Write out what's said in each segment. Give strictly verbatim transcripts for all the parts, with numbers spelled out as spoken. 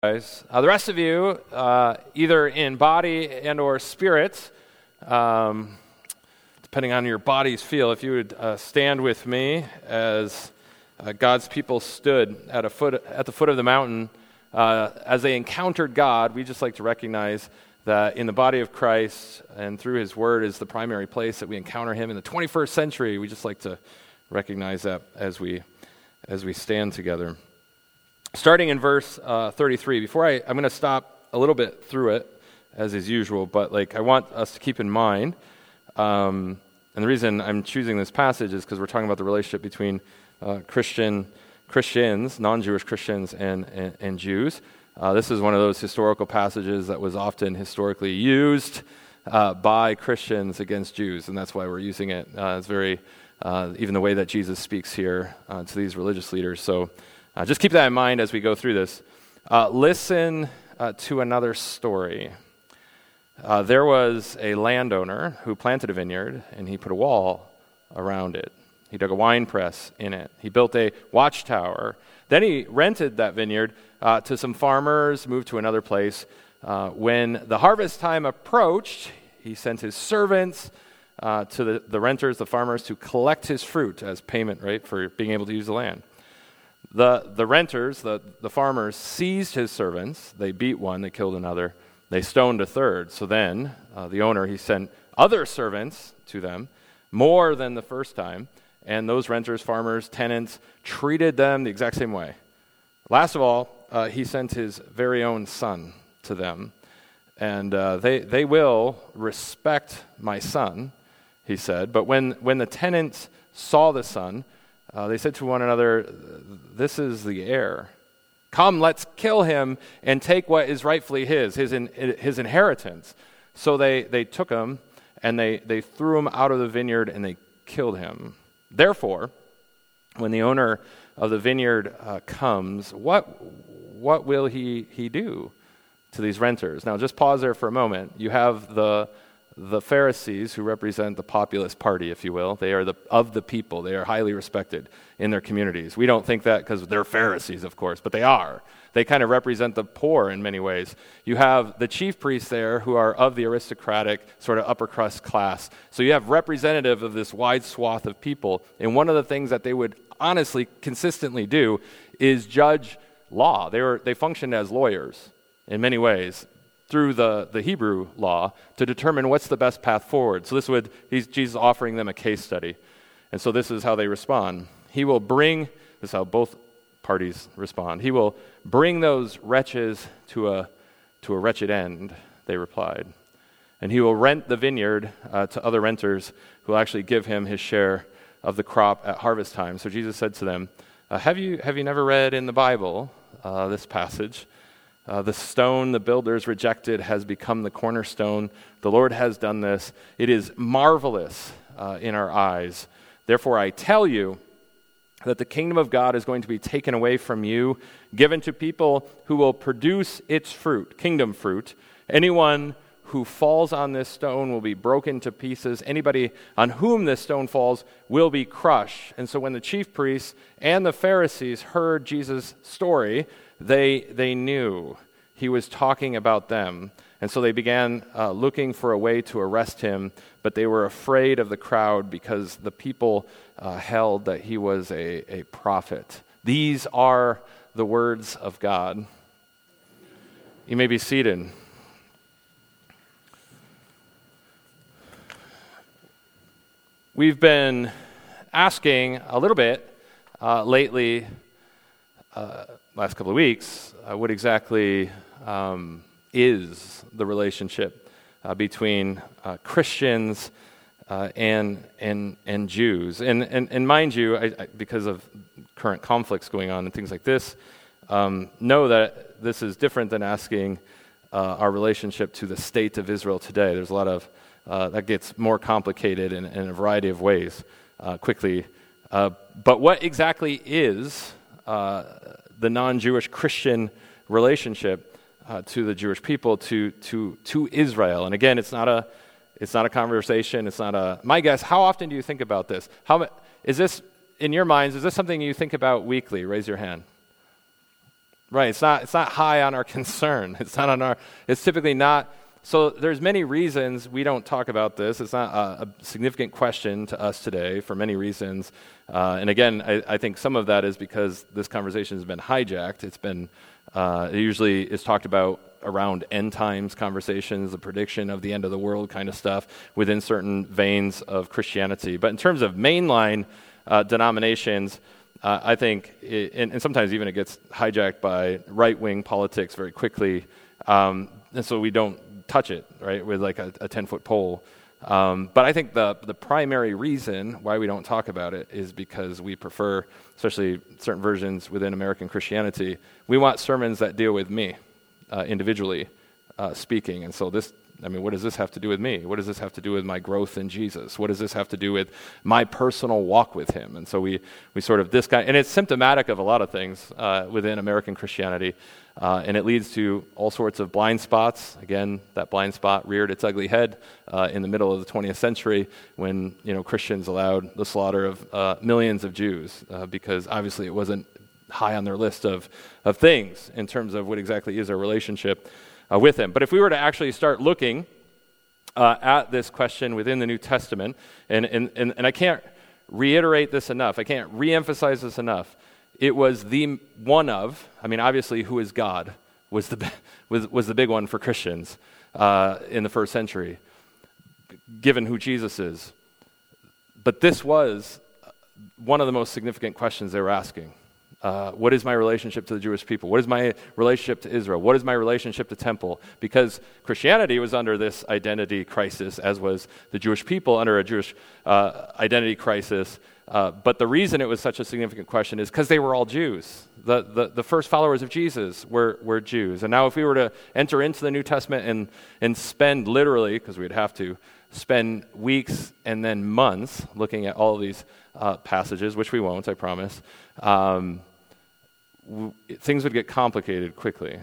guys. Uh, the rest of you, uh, either in body and or spirit, um, depending on your body's feel, if you would uh, stand with me as uh, God's people stood at a foot at the foot of the mountain uh, as they encountered God. We just like to recognize that in the body of Christ and through His Word is the primary place that we encounter Him in the twenty-first century. We just like to recognize that as we as we stand together. Starting in verse uh, thirty-three, before I, I'm going to stop a little bit through it, as is usual, but like I want us to keep in mind, um, and the reason I'm choosing this passage is because we're talking about the relationship between uh, Christian Christians, non-Jewish Christians, and, and, and Jews. Uh, this is one of those historical passages that was often historically used uh, by Christians against Jews, and that's why we're using it. Uh, it's very, uh, even the way that Jesus speaks here uh, to these religious leaders. So Uh, just keep that in mind as we go through this. Uh, listen uh, to another story. Uh, there was a landowner who planted a vineyard, and he put a wall around it. He dug a wine press in it. He built a watchtower. Then he rented that vineyard uh, to some farmers, moved to another place. Uh, when the harvest time approached, he sent his servants uh, to the, the renters, the farmers, to collect his fruit as payment, right, for being able to use the land. The the renters, the, the farmers, seized his servants. They beat one, they killed another, they stoned a third. So then uh, the owner, he sent other servants to them, more than the first time, and those renters, farmers, tenants, treated them the exact same way. Last of all, uh, he sent his very own son to them, and uh, they, they will respect my son, he said. But when, when the tenants saw the son, Uh, they said to one another, "This is the heir. Come, let's kill him and take what is rightfully his, his in, his inheritance." So they, they took him and they, they threw him out of the vineyard and they killed him. Therefore, when the owner of the vineyard uh, comes, what what will he he do to these renters? Now, just pause there for a moment. You have the The Pharisees, who represent the populist party, if you will. They are the of the people. They are highly respected in their communities. We don't think that because they're Pharisees, of course, but they are. They kind of represent the poor in many ways. You have the chief priests there who are of the aristocratic, sort of upper crust class. So you have representative of this wide swath of people. And one of the things that they would honestly consistently do is judge law. They were they functioned as lawyers in many ways, through the, the Hebrew law, to determine what's the best path forward. So this would, he's, Jesus offering them a case study. And so this is how they respond. He will bring, this is how both parties respond. He will bring those wretches to a to a wretched end, they replied. And he will rent the vineyard uh, to other renters who will actually give him his share of the crop at harvest time. So Jesus said to them, uh, have you have you never read in the Bible uh, this passage? Uh, the stone the builders rejected has become the cornerstone. The Lord has done this. It is marvelous uh, in our eyes. Therefore, I tell you that the kingdom of God is going to be taken away from you, given to people who will produce its fruit, kingdom fruit. Anyone who falls on this stone will be broken to pieces. Anybody on whom this stone falls will be crushed. And so when the chief priests and the Pharisees heard Jesus' story, They they knew he was talking about them, and so they began uh, looking for a way to arrest him, but they were afraid of the crowd because the people uh, held that he was a, a prophet. These are the words of God. You may be seated. We've been asking a little bit uh, lately, uh, last couple of weeks, uh, what exactly um, is the relationship uh, between uh, Christians uh, and and and Jews? And and, and mind you, I, I, because of current conflicts going on and things like this, um, know that this is different than asking uh, our relationship to the state of Israel today. There's a lot of uh, that gets more complicated in, in a variety of ways uh, quickly. Uh, but what exactly is uh, the non-Jewish Christian relationship uh, to the Jewish people, to to to Israel? And again, it's not a it's not a conversation. It's not a. My guess. How often do you think about this? How is this in your minds? Is this something you think about weekly? Raise your hand. Right, it's not it's not high on our concern. It's not on our, it's typically not, so there's many reasons we don't talk about this. It's not a, a significant question to us today for many reasons. Uh, and again, I, I think some of that is because this conversation has been hijacked. It's been, uh, it usually is talked about around end times conversations, the prediction of the end of the world kind of stuff within certain veins of Christianity. But in terms of mainline uh, denominations, Uh, I think, it, and, and sometimes even it gets hijacked by right-wing politics very quickly, um, and so we don't touch it, right, with like a ten-foot pole. Um, but I think the the primary reason why we don't talk about it is because we prefer, especially certain versions within American Christianity, we want sermons that deal with me uh, individually uh, speaking, and so this. I mean, what does this have to do with me? What does this have to do with my growth in Jesus? What does this have to do with my personal walk with him? And so we, we sort of, this guy, and it's symptomatic of a lot of things uh, within American Christianity, uh, and it leads to all sorts of blind spots. Again, that blind spot reared its ugly head uh, in the middle of the twentieth century when, you know, Christians allowed the slaughter of uh, millions of Jews uh, because obviously it wasn't high on their list of, of things in terms of what exactly is our relationship Uh, with him. But if we were to actually start looking uh, at this question within the New Testament, and, and, and, and I can't reiterate this enough, I can't reemphasize this enough, it was the one of, I mean, obviously, who is God was the, was, was the big one for Christians uh, in the first century, given who Jesus is. But this was one of the most significant questions they were asking. Uh, what is my relationship to the Jewish people? What is my relationship to Israel? What is my relationship to temple? Because Christianity was under this identity crisis, as was the Jewish people under a Jewish uh, identity crisis. Uh, but the reason it was such a significant question is because they were all Jews. The, the the first followers of Jesus were were Jews. And now if we were to enter into the New Testament and, and spend literally, because we'd have to, spend weeks and then months looking at all of these uh, passages, which we won't, I promise, um, w- things would get complicated quickly.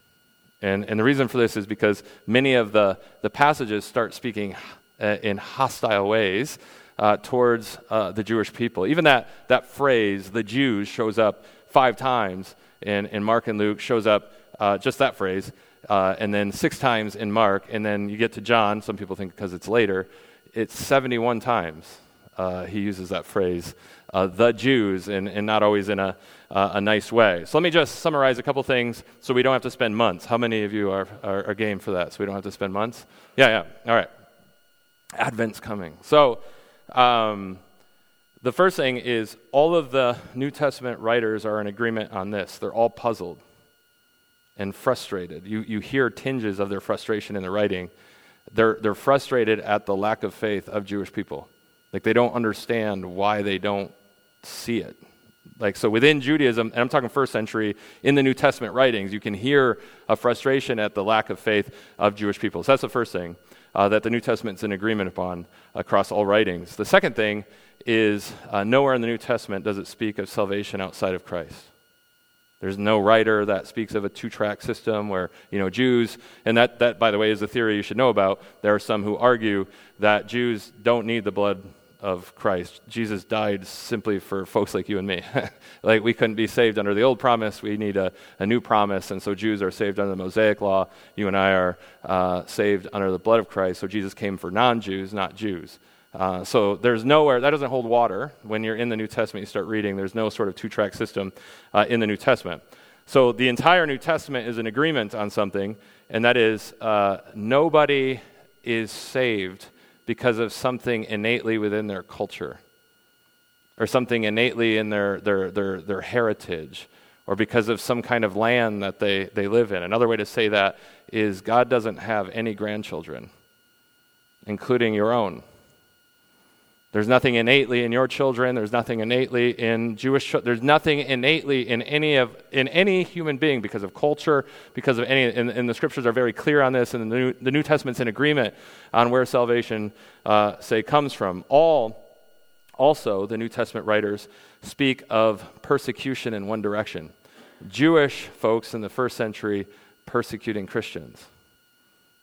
And and the reason for this is because many of the, the passages start speaking uh, in hostile ways uh, towards uh, the Jewish people. Even that, that phrase, the Jews, shows up five times in, in Mark and Luke, shows up uh, just that phrase, uh, and then six times in Mark, and then you get to John, some people think because it's later, it's seventy-one times uh, he uses that phrase, uh, the Jews, and, and not always in a, uh, a nice way. So let me just summarize a couple things so we don't have to spend months. How many of you are, are, are game for that, so we don't have to spend months? Yeah, yeah, all right. Advent's coming. So, um, the first thing is all of the New Testament writers are in agreement on this. They're all puzzled and frustrated. You you hear tinges of their frustration in the writing. They're they're frustrated at the lack of faith of Jewish people. Like they don't understand why they don't see it. Like so within Judaism, and I'm talking first century, in the New Testament writings, you can hear a frustration at the lack of faith of Jewish people. So that's the first thing uh, that the New Testament's in agreement upon across all writings. The second thing is uh, nowhere in the New Testament does it speak of salvation outside of Christ. There's no writer that speaks of a two-track system where, you know, Jews, and that, that, by the way, is a theory you should know about. There are some who argue that Jews don't need the blood of Christ. Jesus died simply for folks like you and me. Like we couldn't be saved under the old promise. We need a, a new promise, and so Jews are saved under the Mosaic law. You and I are uh, saved under the blood of Christ, so Jesus came for non-Jews, not Jews. Uh, so there's nowhere, that doesn't hold water. When you're in the New Testament, you start reading, there's no sort of two-track system uh, in the New Testament. So the entire New Testament is an agreement on something, and that is uh, nobody is saved because of something innately within their culture, or something innately in their their their, their heritage, or because of some kind of land that they, they live in. Another way to say that is God doesn't have any grandchildren, including your own. There's nothing innately in your children. There's nothing innately in Jewish children. There's nothing innately in any of in any human being because of culture, because of any. And, and the scriptures are very clear on this, and the New, the New Testament's in agreement on where salvation, uh, say, comes from. All, also, the New Testament writers speak of persecution in one direction. Jewish folks in the first century persecuting Christians.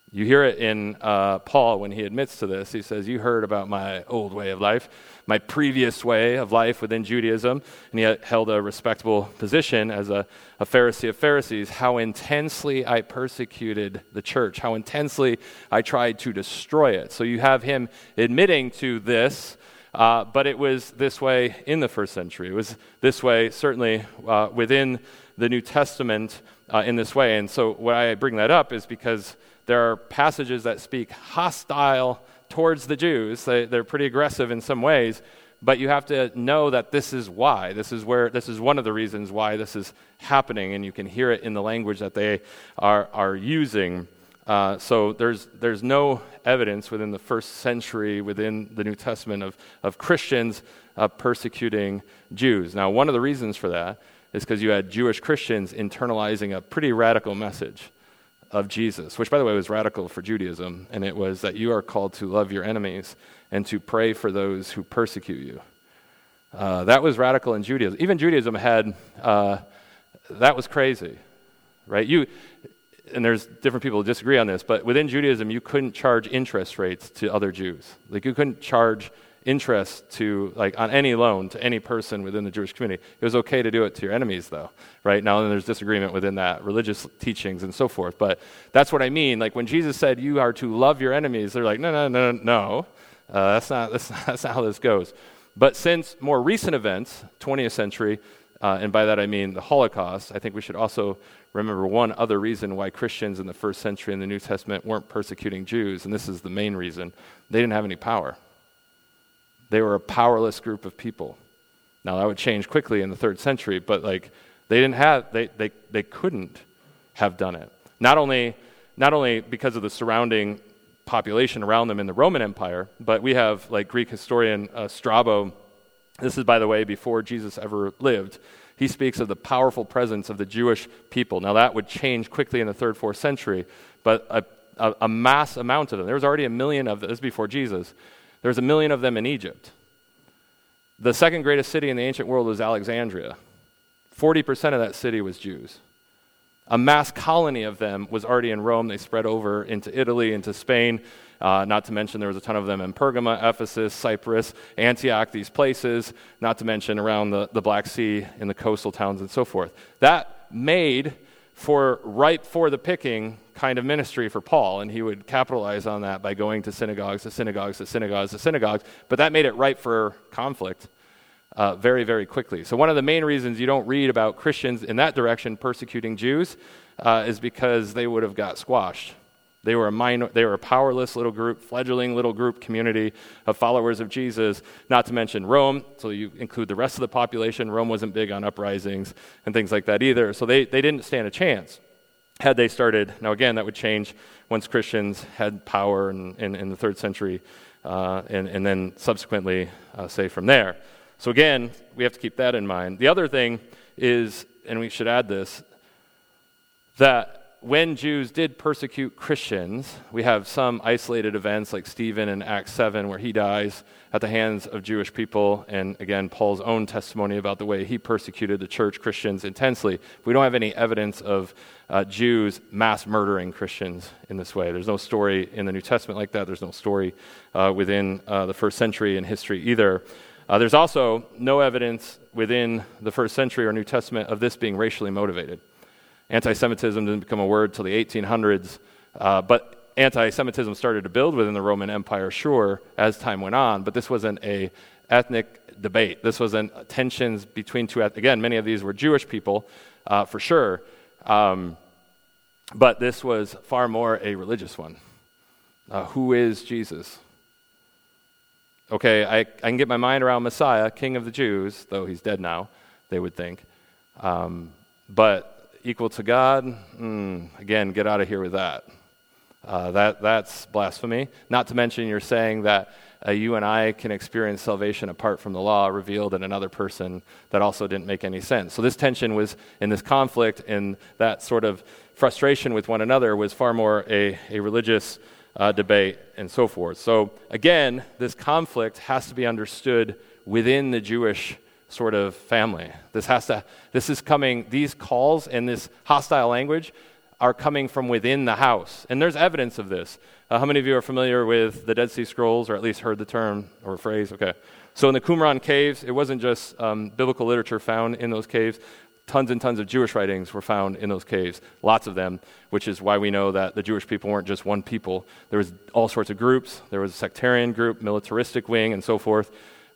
You hear it in uh, Paul when he admits to this. He says, you heard about my old way of life, my previous way of life within Judaism, and he held a respectable position as a, a Pharisee of Pharisees, how intensely I persecuted the church, how intensely I tried to destroy it. So you have him admitting to this, uh, but it was this way in the first century. It was this way certainly uh, within the New Testament uh, in this way. And so why I bring that up is because there are passages that speak hostile towards the Jews. They, they're pretty aggressive in some ways, but you have to know that this is why. This is where. This is one of the reasons why this is happening, and you can hear it in the language that they are are using. Uh, so there's there's no evidence within the first century, within the New Testament, of of Christians uh, persecuting Jews. Now, one of the reasons for that is because you had Jewish Christians internalizing a pretty radical message of Jesus, which, by the way, was radical for Judaism, and it was that you are called to love your enemies and to pray for those who persecute you. Uh, that was radical in Judaism. Even Judaism had, uh, that was crazy, right? You, and there's different people who disagree on this, but within Judaism, you couldn't charge interest rates to other Jews. Like, you couldn't charge interest to, like, on any loan to any person within the Jewish community. It was okay to do it to your enemies, though, right? Now, there's disagreement within that, religious teachings and so forth, but that's what I mean. Like, when Jesus said you are to love your enemies, they're like, no, no, no, no, uh, that's not that's not, that's not how this goes. But since more recent events, twentieth century, uh, and by that I mean the Holocaust, I think we should also remember one other reason why Christians in the first century in the New Testament weren't persecuting Jews, and this is the main reason. They didn't have any power. They were a powerless group of people. Now, that would change quickly in the third century, but like they didn't have, they they they couldn't have done it. Not only not only because of the surrounding population around them in the Roman Empire, but we have like Greek historian uh, Strabo. This is, by the way, before Jesus ever lived. He speaks of the powerful presence of the Jewish people. Now, that would change quickly in the third, fourth century, but a, a, a mass amount of them. There was already a million of them. This is before Jesus. There's a million of them in Egypt. The second greatest city in the ancient world was Alexandria. forty percent of that city was Jews. A mass colony of them was already in Rome. They spread over into Italy, into Spain. Uh, not to mention there was a ton of them in Pergama, Ephesus, Cyprus, Antioch, these places. Not to mention around the, the Black Sea in the coastal towns and so forth. That made for ripe for the picking kind of ministry for Paul, and he would capitalize on that by going to synagogues, to synagogues, to synagogues, to synagogues, but that made it ripe for conflict uh, very, very quickly. So one of the main reasons you don't read about Christians in that direction persecuting Jews uh, is because they would have got squashed. They were a minor, they were a powerless little group, fledgling little group community of followers of Jesus, not to mention Rome, so you include the rest of the population. Rome wasn't big on uprisings and things like that either, so they, they didn't stand a chance had they started. Now again, that would change once Christians had power in, in, in the third century, uh, and, and then subsequently, uh, say, from there. So again, we have to keep that in mind. The other thing is, and we should add this, that when Jews did persecute Christians, we have some isolated events like Stephen in Acts seven where he dies at the hands of Jewish people, and again, Paul's own testimony about the way he persecuted the church, Christians, intensely. We don't have any evidence of uh, Jews mass murdering Christians in this way. There's no story in the New Testament like that. There's no story uh, within uh, the first century in history either. Uh, there's also no evidence within the first century or New Testament of this being racially motivated. Anti-Semitism didn't become a word till the eighteen hundreds, uh, but anti-Semitism started to build within the Roman Empire, sure, as time went on, but this wasn't a ethnic debate. This wasn't tensions between two, again, many of these were Jewish people, uh, for sure, um, but this was far more a religious one. Uh, who is Jesus? Okay, I, I can get my mind around Messiah, King of the Jews, though he's dead now, they would think, um, but equal to God, mm, again, get out of here with that. Uh, that that's blasphemy. Not to mention you're saying that uh, you and I can experience salvation apart from the law revealed in another person. That also didn't make any sense. So this tension was, in this conflict, and that sort of frustration with one another was far more a, a religious uh, debate and so forth. So again, this conflict has to be understood within the Jewish sort of family. This has to, this is coming, these calls and this hostile language are coming from within the house. And there's evidence of this. Uh, how many of you are familiar with the Dead Sea Scrolls, or at least heard the term or phrase? Okay. So in the Qumran caves, it wasn't just um, biblical literature found in those caves. Tons and tons of Jewish writings were found in those caves, lots of them, which is why we know that the Jewish people weren't just one people. There was all sorts of groups. There was a sectarian group, militaristic wing, and so forth.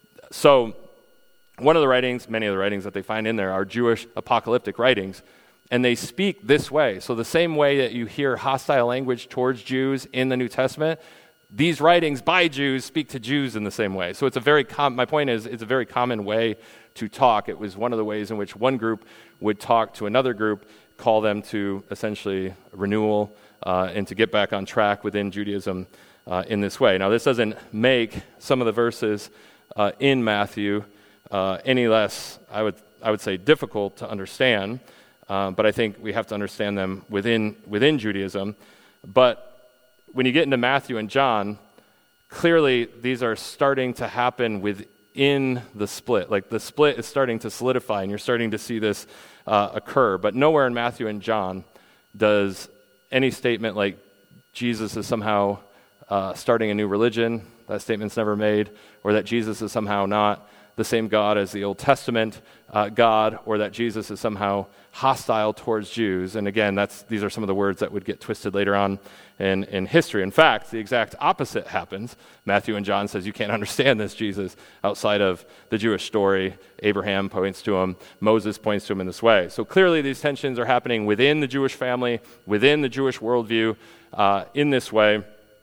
So one of the writings, many of the writings that they find in there are Jewish apocalyptic writings, and they speak this way. So the same way that you hear hostile language towards Jews in the New Testament, these writings by Jews speak to Jews in the same way. So it's a very com- my point is, it's a very common way to talk. It was one of the ways in which one group would talk to another group, call them to essentially renewal uh, and to get back on track within Judaism uh, in this way. Now, this doesn't make some of the verses uh, in Matthew uh, any less, I would I would say, difficult to understand, uh, but I think we have to understand them within within Judaism. But when you get into Matthew and John, clearly these are starting to happen within in the split. Like the split is starting to solidify, and you're starting to see this uh, occur. But nowhere in Matthew and John does any statement like Jesus is somehow uh, starting a new religion. That statement's never made. Or that Jesus is somehow not the same God as the Old Testament uh, God, or that Jesus is somehow hostile towards Jews. And again, that's these are some of the words that would get twisted later on in, in history. In fact, the exact opposite happens. Matthew and John says you can't understand this Jesus outside of the Jewish story. Abraham points to him. Moses points to him in this way. So clearly these tensions are happening within the Jewish family, within the Jewish worldview, uh, in this way,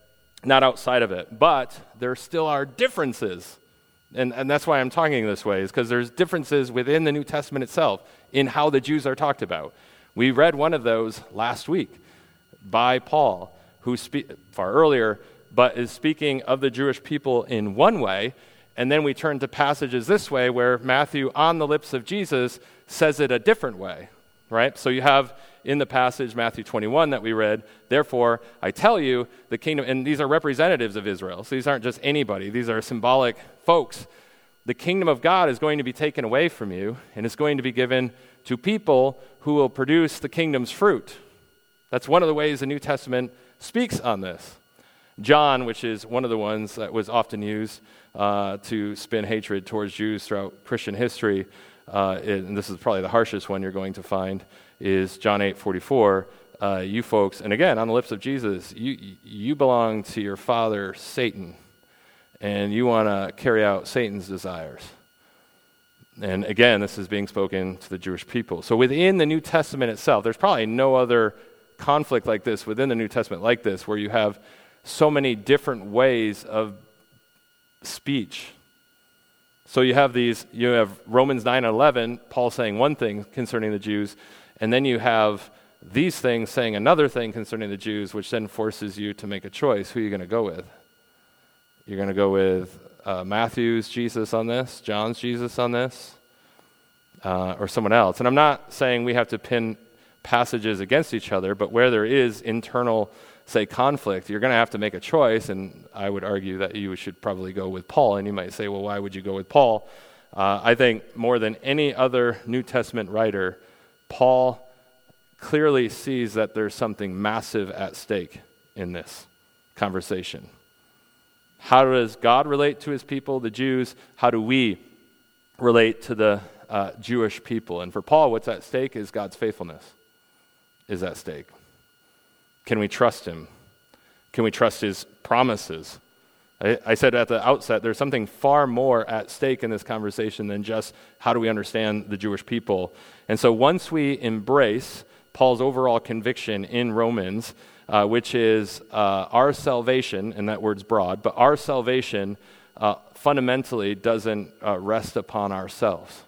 not outside of it. But there still are differences. And, and that's why I'm talking this way, is because there's differences within the New Testament itself in how the Jews are talked about. We read one of those last week by Paul, who spe- far earlier, but is speaking of the Jewish people in one way, and then we turn to passages this way where Matthew, on the lips of Jesus, says it a different way, right? So you have in the passage, Matthew twenty-one that we read, therefore, I tell you, the kingdom, and these are representatives of Israel, so these aren't just anybody, these are symbolic folks. The kingdom of God is going to be taken away from you, and it's going to be given to people who will produce the kingdom's fruit. That's one of the ways the New Testament speaks on this. John, which is one of the ones that was often used uh, to spin hatred towards Jews throughout Christian history, uh, and this is probably the harshest one you're going to find, is John eight forty-four. Uh, you folks, and again, on the lips of Jesus, you you belong to your father, Satan, and you want to carry out Satan's desires. And again, this is being spoken to the Jewish people. So within the New Testament itself, there's probably no other conflict like this within the New Testament like this, where you have so many different ways of speech. So you have these, you have Romans nine eleven, Paul saying one thing concerning the Jews, and then you have these things saying another thing concerning the Jews, which then forces you to make a choice. Who are you going to go with? You're going to go with uh, Matthew's Jesus on this, John's Jesus on this, uh, or someone else. And I'm not saying we have to pin passages against each other, but where there is internal, say, conflict, you're going to have to make a choice, and I would argue that you should probably go with Paul. And you might say, well, why would you go with Paul? Uh, I think more than any other New Testament writer, Paul clearly sees that there's something massive at stake in this conversation. How does God relate to his people, the Jews? How do we relate to the uh, Jewish people? And for Paul, what's at stake is God's faithfulness is at stake. Can we trust him? Can we trust his promises? I, I said at the outset, there's something far more at stake in this conversation than just how do we understand the Jewish people. And so once we embrace Paul's overall conviction in Romans, uh, which is uh, our salvation, and that word's broad, but our salvation uh, fundamentally doesn't uh, rest upon ourselves.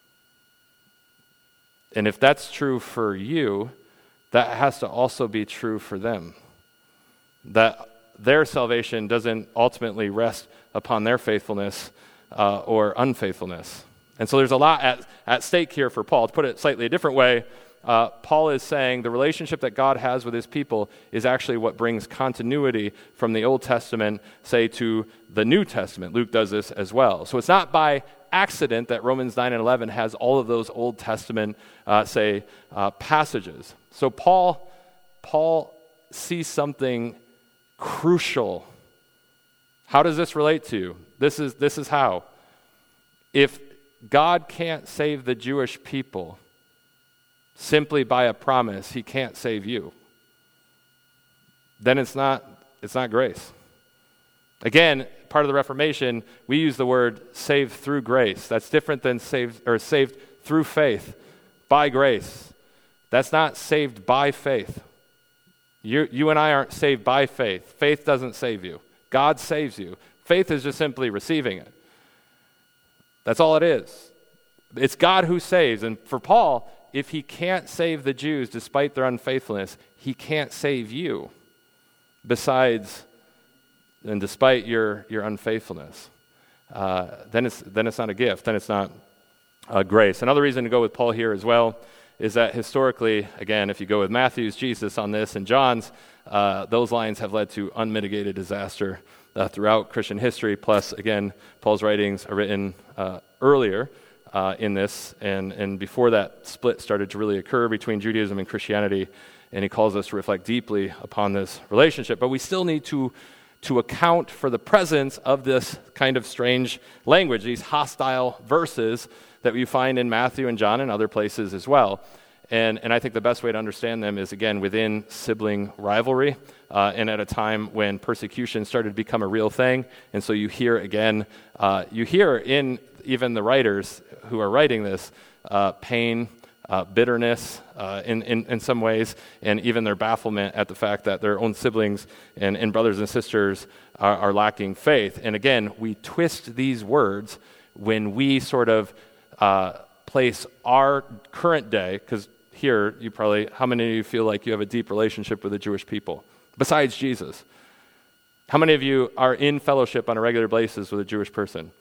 And if that's true for you, that has to also be true for them. That their salvation doesn't ultimately rest upon their faithfulness uh, or unfaithfulness. And so there's a lot at, at stake here for Paul. To put it slightly a different way, uh, Paul is saying the relationship that God has with his people is actually what brings continuity from the Old Testament, say, to the New Testament. Luke does this as well. So it's not by accident that Romans nine and eleven has all of those Old Testament, uh, say, uh, passages. So Paul Paul sees something crucial. How does this relate to you? This is, this is how. If God can't save the Jewish people simply by a promise, he can't save you, then it's not, it's not grace. Again, part of the Reformation, we use the word saved through grace. That's different than saved or saved through faith, by grace. That's not saved by faith. You, you and I aren't saved by faith. Faith doesn't save you. God saves you. Faith is just simply receiving it. That's all it is. It's God who saves. And for Paul, if he can't save the Jews despite their unfaithfulness, he can't save you besides and despite your, your unfaithfulness. Uh, then it's then it's not a gift. Then it's not uh, grace. Another reason to go with Paul here as well is that historically, again, if you go with Matthew's, Jesus on this, and John's, uh, those lines have led to unmitigated disaster uh, throughout Christian history. Plus, again, Paul's writings are written uh, earlier uh, in this, and, and before that split started to really occur between Judaism and Christianity, and he calls us to reflect deeply upon this relationship. But we still need to to account for the presence of this kind of strange language, these hostile verses that we find in Matthew and John and other places as well. And, and I think the best way to understand them is, again, within sibling rivalry, uh, and at a time when persecution started to become a real thing. And so you hear, again, uh, you hear in even the writers who are writing this, uh, pain, Uh, bitterness uh, in, in, in some ways, and even their bafflement at the fact that their own siblings and, and brothers and sisters are, are lacking faith. And again, we twist these words when we sort of uh, place our current day, because here you probably, how many of you feel like you have a deep relationship with the Jewish people, besides Jesus? How many of you are in fellowship on a regular basis with a Jewish person?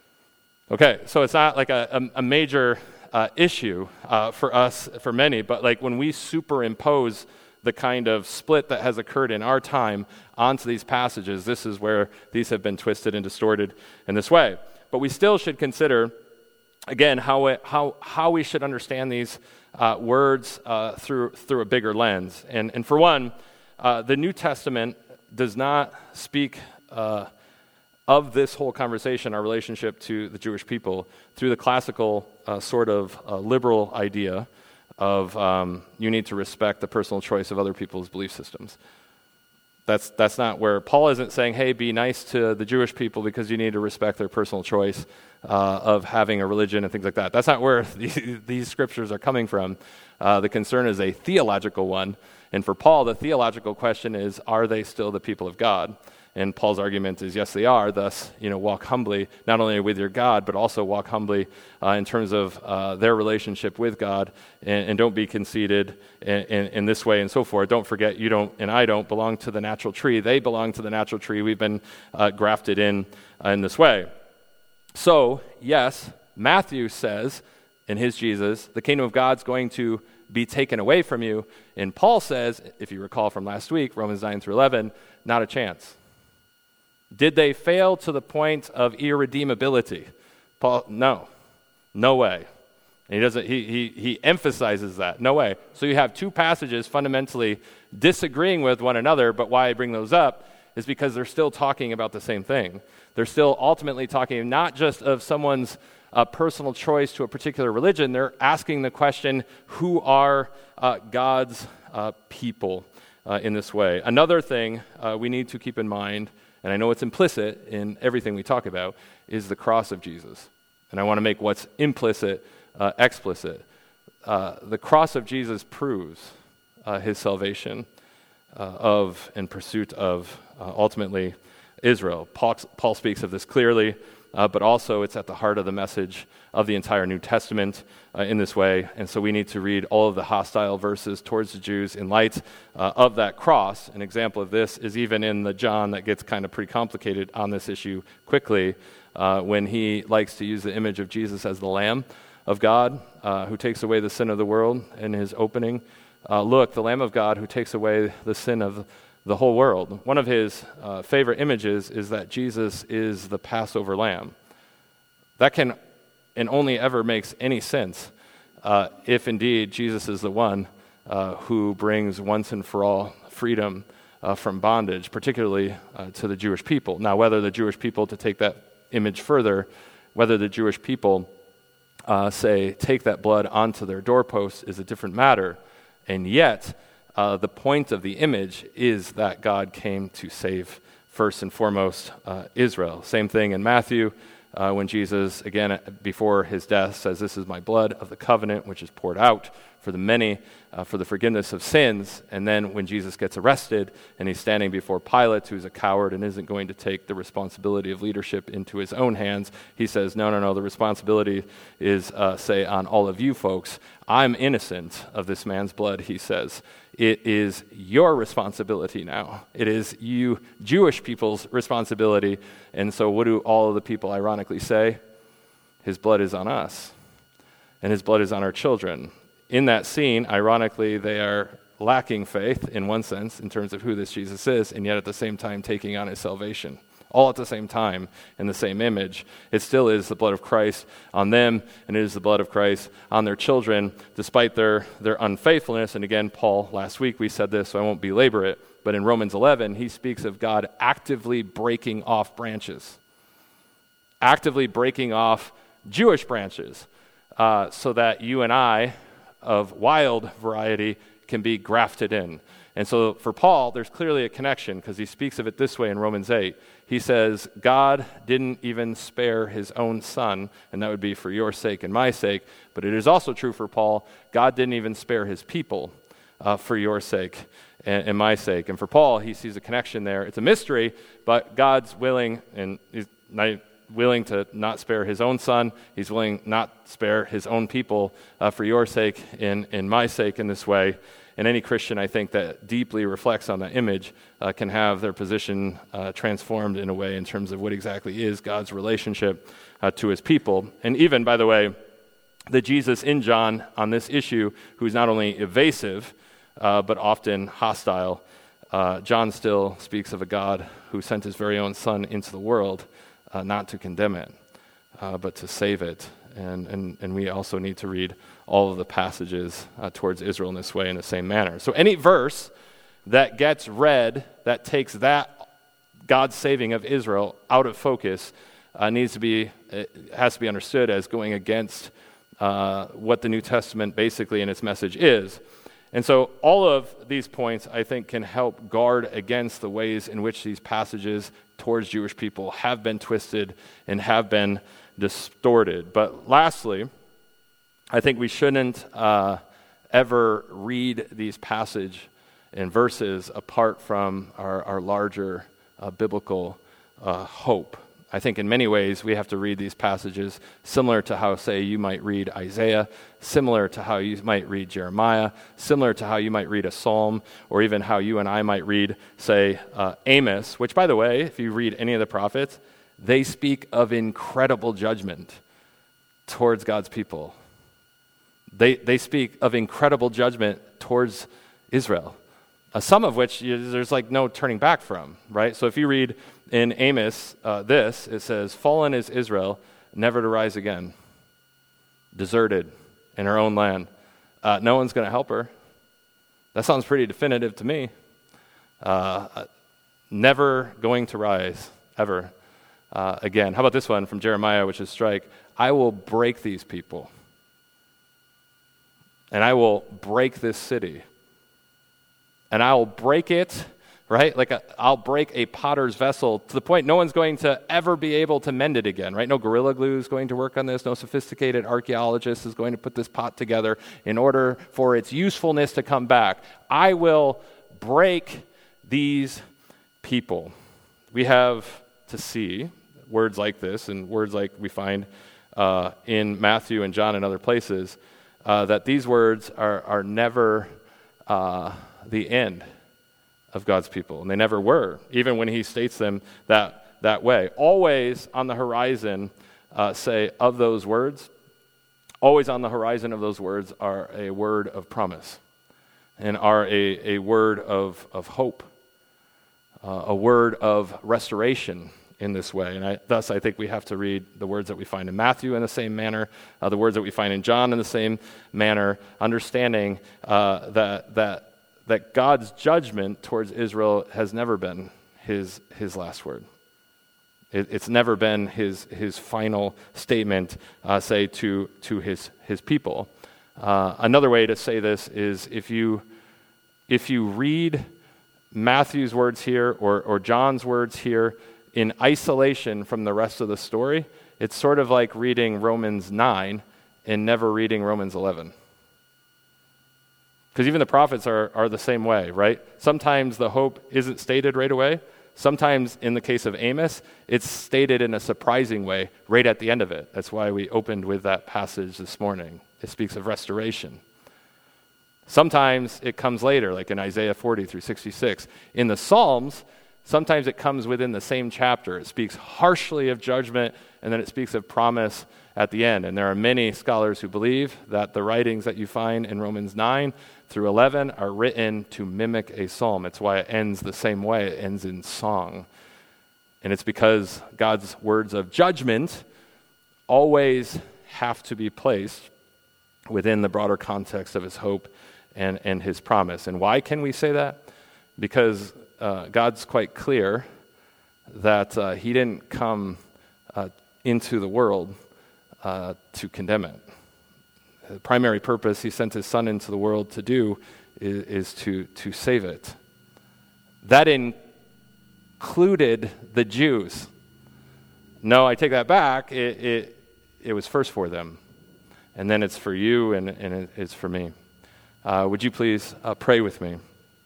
Okay, so it's not like a, a, a major Uh, issue uh, for us, for many, but like when we superimpose the kind of split that has occurred in our time onto these passages, this is where these have been twisted and distorted in this way. But we still should consider, again, how it, how how we should understand these uh, words uh, through through a bigger lens. And and for one, uh, the New Testament does not speak Uh, of this whole conversation, our relationship to the Jewish people, through the classical uh, sort of uh, liberal idea of um, you need to respect the personal choice of other people's belief systems. That's that's not where Paul isn't saying, hey, be nice to the Jewish people because you need to respect their personal choice uh, of having a religion and things like that. That's not where these, these scriptures are coming from. Uh, the concern is a theological one. And for Paul, the theological question is, are they still the people of God? And Paul's argument is, yes, they are. Thus, you know, walk humbly, not only with your God, but also walk humbly uh, in terms of uh, their relationship with God, and, and don't be conceited in, in, in this way and so forth. Don't forget, you don't and I don't belong to the natural tree. They belong to the natural tree. We've been uh, grafted in uh, in this way. So, yes, Matthew says in his Jesus, the kingdom of God's going to be taken away from you. And Paul says, if you recall from last week, Romans nine through eleven, not a chance. Did they fail to the point of irredeemability? Paul, no, no way. And he doesn't. He he he emphasizes that. No way. So you have two passages fundamentally disagreeing with one another. But why I bring those up is because they're still talking about the same thing. They're still ultimately talking not just of someone's uh, personal choice to a particular religion. They're asking the question, who are uh, God's uh, people uh, in this way? Another thing uh, we need to keep in mind, and I know it's implicit in everything we talk about, is the cross of Jesus. And I want to make what's implicit uh, explicit. Uh, the cross of Jesus proves uh, his salvation uh, of and pursuit of uh, ultimately Israel. Paul, Paul speaks of this clearly, uh, but also it's at the heart of the message of the entire New Testament uh, in this way. And so we need to read all of the hostile verses towards the Jews in light uh, of that cross. An example of this is even in the John that gets kind of pretty complicated on this issue quickly, uh, when he likes to use the image of Jesus as the Lamb of God uh, who takes away the sin of the world in his opening. Uh, look, the Lamb of God who takes away the sin of the whole world. One of his uh, favorite images is that Jesus is the Passover lamb. That can and only ever makes any sense uh, if indeed Jesus is the one uh, who brings once and for all freedom uh, from bondage, particularly uh, to the Jewish people. Now, whether the Jewish people, to take that image further, whether the Jewish people uh, say, take that blood onto their doorposts is a different matter. And yet, uh, the point of the image is that God came to save, first and foremost, uh, Israel. Same thing in Matthew, uh, when Jesus, again, before his death, says, this is my blood of the covenant, which is poured out for the many, uh, for the forgiveness of sins. And then when Jesus gets arrested and he's standing before Pilate, who's a coward and isn't going to take the responsibility of leadership into his own hands, he says, no, no, no, the responsibility is, uh, say, on all of you folks. I'm innocent of this man's blood, he says. It is your responsibility now. It is you Jewish people's responsibility. And so what do all of the people ironically say? His blood is on us, and his blood is on our children. In that scene, ironically, they are lacking faith in one sense in terms of who this Jesus is, and yet at the same time taking on his salvation. All at the same time, in the same image. It still is the blood of Christ on them, and it is the blood of Christ on their children, despite their, their unfaithfulness. And again, Paul, last week we said this, so I won't belabor it, but in Romans eleven, he speaks of God actively breaking off branches. Actively breaking off Jewish branches, uh, so that you and I, of wild variety, can be grafted in. And so for Paul, there's clearly a connection, because he speaks of it this way in Romans eight. He says, God didn't even spare his own son, and that would be for your sake and my sake. But it is also true for Paul, God didn't even spare his people uh, for your sake and, and my sake. And for Paul, he sees a connection there. It's a mystery, but God's willing, and he's not willing to not spare his own son. He's willing not spare his own people uh, for your sake and, and my sake in this way. And any Christian, I think, that deeply reflects on that image uh, can have their position uh, transformed in a way in terms of what exactly is God's relationship uh, to his people. And even, by the way, the Jesus in John on this issue, who's not only evasive, uh, but often hostile, uh, John still speaks of a God who sent his very own son into the world, uh, not to condemn it, uh, but to save it. And, and and we also need to read all of the passages uh, towards Israel in this way, in the same manner. So any verse that gets read that takes that God's saving of Israel out of focus uh, needs to be, it has to be understood as going against uh, what the New Testament basically in its message is. And so all of these points, I think, can help guard against the ways in which these passages towards Jewish people have been twisted and have been distorted. But lastly, I think we shouldn't uh, ever read these passage and verses apart from our, our larger uh, biblical uh, hope. I think in many ways we have to read these passages similar to how, say, you might read Isaiah, similar to how you might read Jeremiah, similar to how you might read a psalm, or even how you and I might read, say, uh, Amos, which, by the way, if you read any of the prophets, they speak of incredible judgment towards God's people. They they speak of incredible judgment towards Israel, uh, some of which you, there's like no turning back from, right? So if you read in Amos uh, this, it says, fallen is Israel, never to rise again, deserted in her own land. Uh, no one's going to help her. That sounds pretty definitive to me. Uh, never going to rise, ever. Uh, again, how about this one from Jeremiah, which is strike, I will break these people, and I will break this city, and I will break it, right? Like a, I'll break a potter's vessel to the point no one's going to ever be able to mend it again, right? No Gorilla Glue is going to work on this. No sophisticated archaeologist is going to put this pot together in order for its usefulness to come back. I will break these people. We have to see words like this and words like we find uh, in Matthew and John and other places, uh, that these words are, are never uh, the end of God's people. And they never were, even when he states them that, that way. Always on the horizon, uh, say, of those words, always on the horizon of those words are a word of promise and are a, a word of, of hope, uh, a word of restoration in this way. And I, thus, I think we have to read the words that we find in Matthew in the same manner, uh, the words that we find in John in the same manner, understanding uh, that that that God's judgment towards Israel has never been his his last word. It, it's never been his his final statement, uh, say to to his his people. Uh, another way to say this is if you if you read Matthew's words here or, or John's words here in isolation from the rest of the story, it's sort of like reading Romans nine and never reading Romans eleven. Because even the prophets are, are the same way, right? Sometimes the hope isn't stated right away. Sometimes, in the case of Amos, it's stated in a surprising way right at the end of it. That's why we opened with that passage this morning. It speaks of restoration. Sometimes it comes later, like in Isaiah forty through sixty-six. In the Psalms, sometimes it comes within the same chapter. It speaks harshly of judgment, and then it speaks of promise at the end. And there are many scholars who believe that the writings that you find in Romans nine through eleven are written to mimic a psalm. It's why it ends the same way. It ends in song. And it's because God's words of judgment always have to be placed within the broader context of his hope and, and his promise. And why can we say that? Because uh, God's quite clear that uh, he didn't come uh, into the world uh, to condemn it. The primary purpose he sent his son into the world to do is, is to, to save it. That included the Jews. No, I take that back. It, it, it was first for them. And then it's for you and, and it's for me. Uh, would you please uh, pray with me?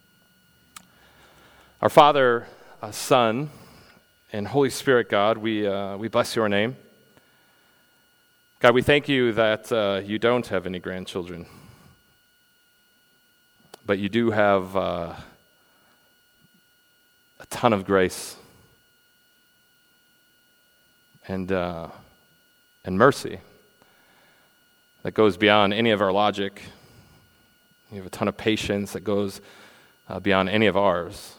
Our Father, uh, Son, and Holy Spirit, God, we uh, we bless your name. God, we thank you that uh, you don't have any grandchildren, but you do have uh, a ton of grace and uh, and mercy that goes beyond any of our logic. You have a ton of patience that goes uh, beyond any of ours.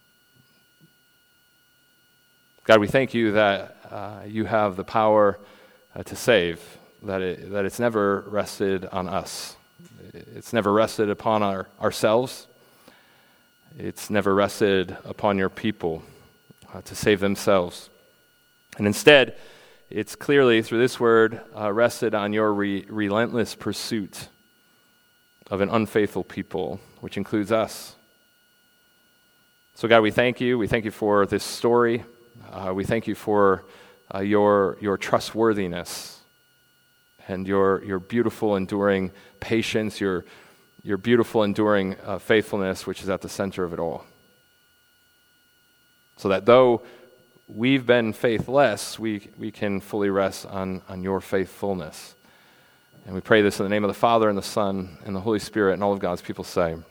God, we thank you that uh, you have the power uh, to save, that it, that it's never rested on us. It's never rested upon our, ourselves. It's never rested upon your people uh, to save themselves. And instead, it's clearly, through this word, uh, rested on your re- relentless pursuit of an unfaithful people, which includes us. So God, we thank you. We thank you for this story. Uh, we thank you for uh, your your trustworthiness and your your beautiful, enduring patience, your your beautiful, enduring uh, faithfulness, which is at the center of it all. So that though we've been faithless, we we can fully rest on, on your faithfulness. And we pray this in the name of the Father, and the Son, and the Holy Spirit, and all of God's people say,